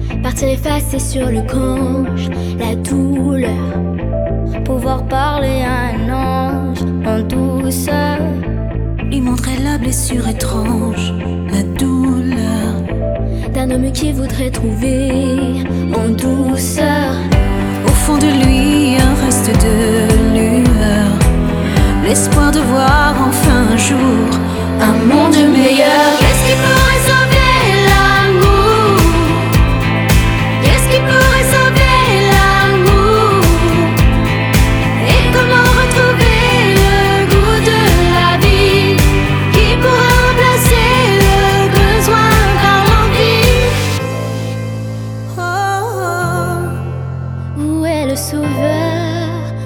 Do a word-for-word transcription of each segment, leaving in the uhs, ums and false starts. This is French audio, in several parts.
Partir effacé sur le cange, la douleur. Pouvoir parler à un ange en douceur. Lui montrer la blessure étrange, la douleur d'un homme qui voudrait trouver en douceur. Au fond de lui un reste de lueur, l'espoir de voir enfin un jour un monde meilleur. Qu'est-ce qui pourrait sauver l'amour? Qu'est-ce qui pourrait sauver l'amour? Et comment retrouver le goût de la vie qui pourra remplacer le besoin par l'envie? Oh, oh. Où est le sauveur?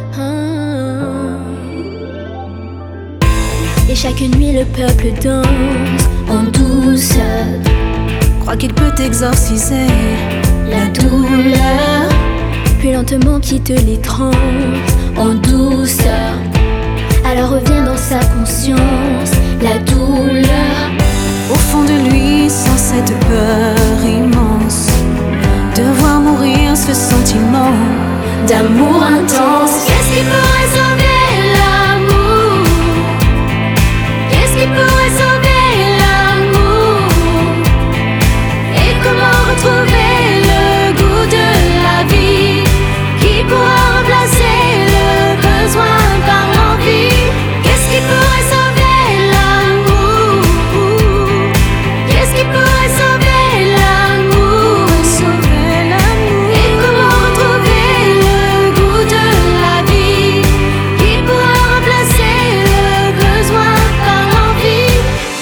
Et chaque nuit le peuple danse en douceur. Crois qu'il peut exorciser la douleur, puis lentement quitte les transes en douceur. Alors revient dans sa conscience la douleur. Au fond de lui, sans cette peur immense de voir mourir ce sentiment d'amour intense. Qu'est-ce qui pourrait sauver l'amour? Qu'est-ce qui pourrait sauver l'amour? Et comment retrouver le goût de la vie qui pourra remplacer le besoin par l'envie? Qu'est-ce qui pourrait sauver l'amour? Qu'est-ce qui pourrait sauver l'amour? Sauver l'amour. Et comment retrouver le goût de la vie qui pourra remplacer le besoin par l'envie?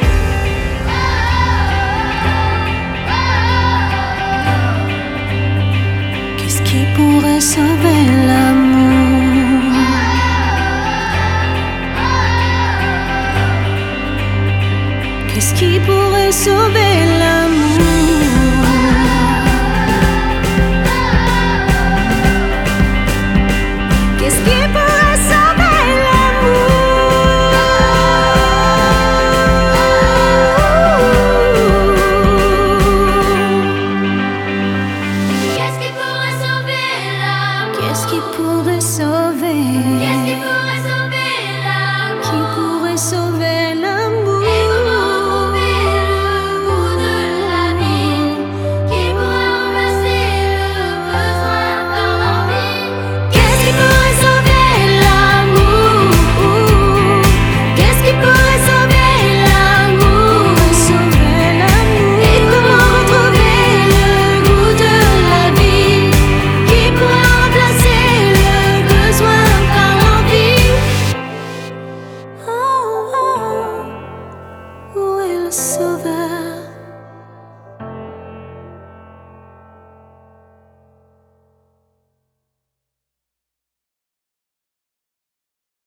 Qu'est-ce qui pourrait sauver l'amour? Qu'est-ce qui pourrait sauver l'amour?